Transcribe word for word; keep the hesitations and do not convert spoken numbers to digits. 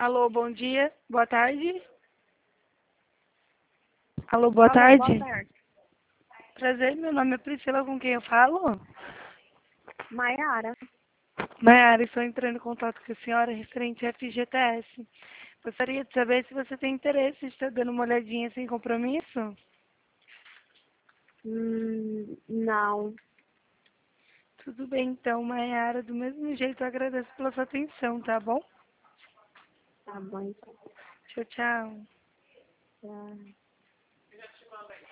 Alô, bom dia. Boa tarde. Alô, boa Alô, tarde. boa tarde. Prazer, meu nome é Priscila, com quem eu falo? Maiara. Mayara, estou entrando em contato com a senhora referente a F G T S. Gostaria de saber se você tem interesse em estar dando uma olhadinha sem compromisso? Hum, não. Tudo bem, então, Mayara. Do mesmo jeito, eu agradeço pela sua atenção, tá bom? Tá bom, então. Tchau, tchau. Tá.